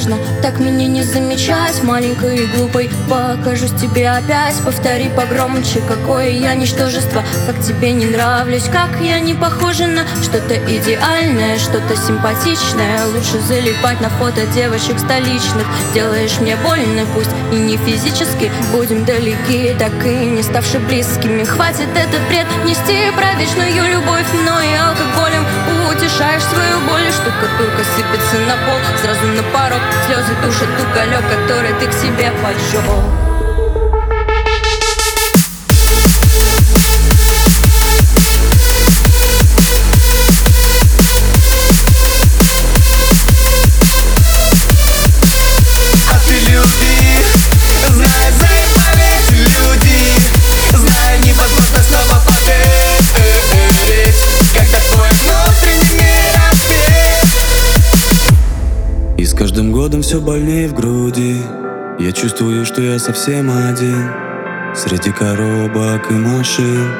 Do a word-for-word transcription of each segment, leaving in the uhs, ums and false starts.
невозможно так меня не замечать, маленькой и глупой. Покажусь тебе опять, повтори погромче, какое я ничтожество, как тебе не нравлюсь, как я не похожа на что-то идеальное, что-то симпатичное. Лучше залипать на фото девочек столичных. Делаешь мне больно, пусть и не физически. Будем далеки, так и не ставши близкими. Хватит этот бред нести про вечную любовь, но и алкоголем утешаешь свою боль. Штукатурка сыпется на пол, сразу на порог. Слезы душат уголек, который ты к себе поджег. И с каждым годом все больнее в груди. Я чувствую, что я совсем один среди коробок и машин.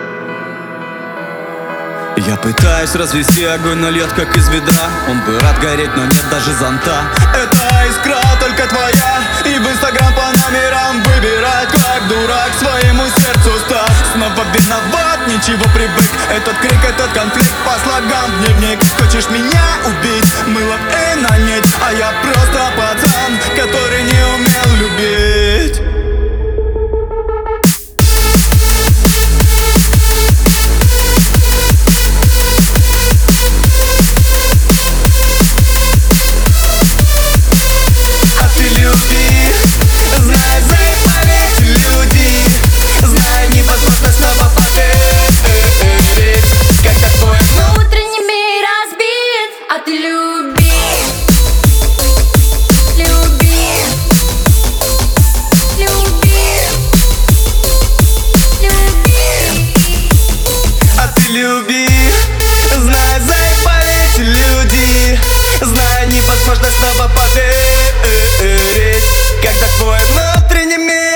Я пытаюсь развести огонь, но льет как из ведра. Он бы рад гореть, но нет даже зонта. Эта искра только твоя, и в инстаграм по номерам выбирать. Как дурак своему сердцу стал. Снова виноват, ничего привык. Этот крик, этот конфликт по слогам. Дневник, хочешь меня убить? Мылом и нанять. А я просто пацан, который не умел любить. Люби, знай, заебали эти люди. Знай, невозможно снова поверить, когда твой внутренний мир